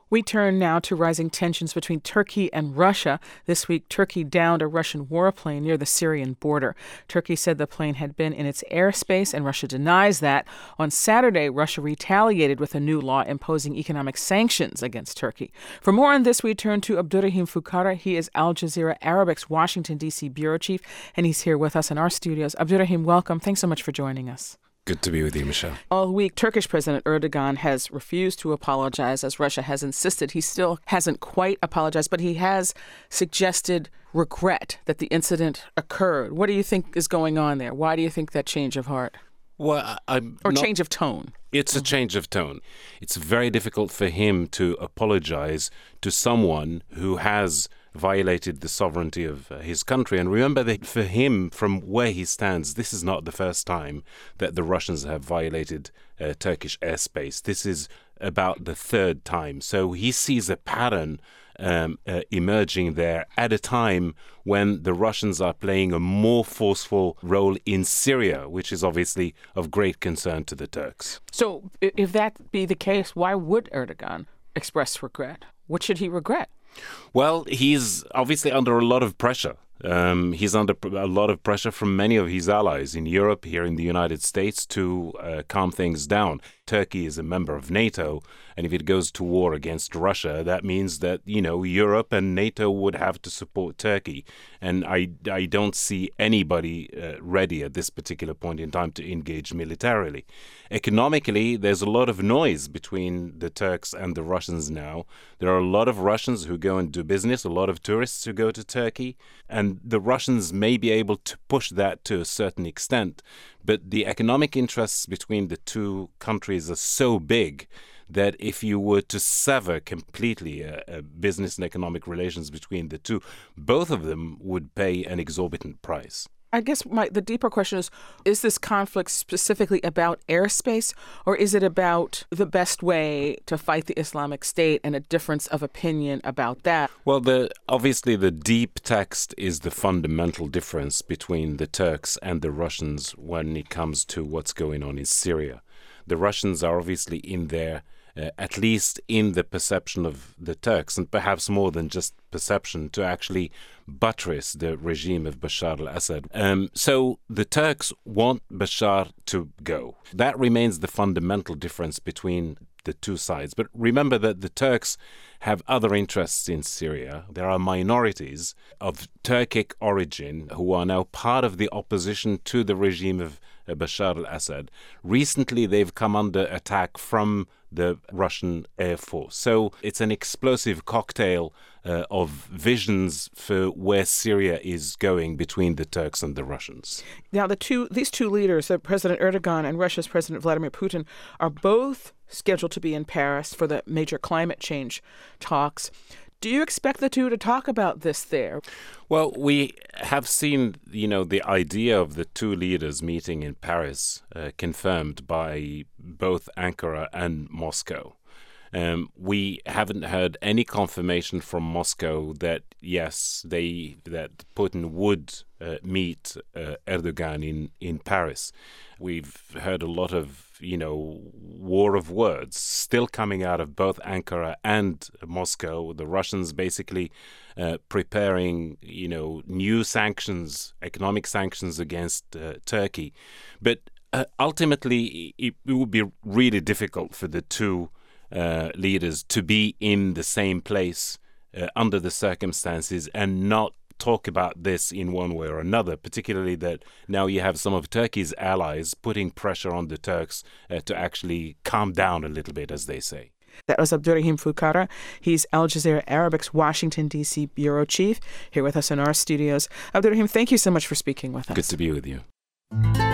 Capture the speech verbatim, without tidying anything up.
We turn now to rising tensions between Turkey and Russia. This week, Turkey downed a Russian warplane near the Syrian border. Turkey said the plane had been in its airspace, and Russia denies that. On Saturday, Russia retaliated with a new law imposing economic sanctions against Turkey. For more on this, we turn to Abdurrahim Foukkara. He is Al Jazeera Arabic's Washington, D C bureau chief, and he's here with us in our studios. Abdurrahim, welcome. Thanks so much for joining us. Good to be with you, Michelle. All week, Turkish President Erdogan has refused to apologize, as Russia has insisted. He still hasn't quite apologized, but he has suggested regret that the incident occurred. What do you think is going on there? Why do you think that change of heart? Well, I'm Or not, change of tone? It's a change of tone. It's very difficult for him to apologize to someone who has violated the sovereignty of uh, his country. And remember that for him, from where he stands, this is not the first time that the Russians have violated uh, Turkish airspace. This is about the third time. So he sees a pattern um, uh, emerging there at a time when the Russians are playing a more forceful role in Syria, which is obviously of great concern to the Turks. So i- if that be the case, why would Erdogan express regret? What should he regret? Well, he's obviously under a lot of pressure. Um, he's under pr- a lot of pressure from many of his allies in Europe, here in the United States, to uh, calm things down. Turkey is a member of NATO, and if it goes to war against Russia, that means that, you know, Europe and NATO would have to support Turkey. And I, I don't see anybody uh, ready at this particular point in time to engage militarily. Economically, there's a lot of noise between the Turks and the Russians now. There are a lot of Russians who go and do business, a lot of tourists who go to Turkey, and the Russians may be able to push that to a certain extent. But the economic interests between the two countries are so big that if you were to sever completely uh, uh, business and economic relations between the two, both of them would pay an exorbitant price. I guess my the deeper question is, is this conflict specifically about airspace, or is it about the best way to fight the Islamic State and a difference of opinion about that? Well, the obviously the deep text is the fundamental difference between the Turks and the Russians when it comes to what's going on in Syria. The Russians are obviously in there, uh, at least in the perception of the Turks, and perhaps more than just perception, to actually buttress the regime of Bashar al-Assad. Um, so the Turks want Bashar to go. That remains the fundamental difference between the two sides. But remember that the Turks have other interests in Syria. There are minorities of Turkic origin who are now part of the opposition to the regime of uh, Bashar al-Assad. Recently, they've come under attack from the Russian Air Force. So it's an explosive cocktail uh, of visions for where Syria is going between the Turks and the Russians. Now, the two these two leaders, uh, President Erdogan and Russia's President Vladimir Putin, are both scheduled to be in Paris for the major climate change talks. Do you expect the two to talk about this there? Well, we have seen, you know, the idea of the two leaders meeting in Paris uh, confirmed by both Ankara and Moscow. Um, we haven't heard any confirmation from Moscow that, yes, they that Putin would uh, meet uh, Erdogan in, in Paris. We've heard a lot of, you know, war of words still coming out of both Ankara and Moscow. The Russians basically uh, preparing, you know, new sanctions, economic sanctions against uh, Turkey. But uh, ultimately, it, it would be really difficult for the two Uh, leaders to be in the same place uh, under the circumstances and not talk about this in one way or another, particularly that now you have some of Turkey's allies putting pressure on the Turks uh, to actually calm down a little bit, as they say. That was Abdurrahim Foukkara. He's Al Jazeera Arabic's Washington, D C bureau chief, here with us in our studios. Abdurrahim, thank you so much for speaking with us. Good to be with you.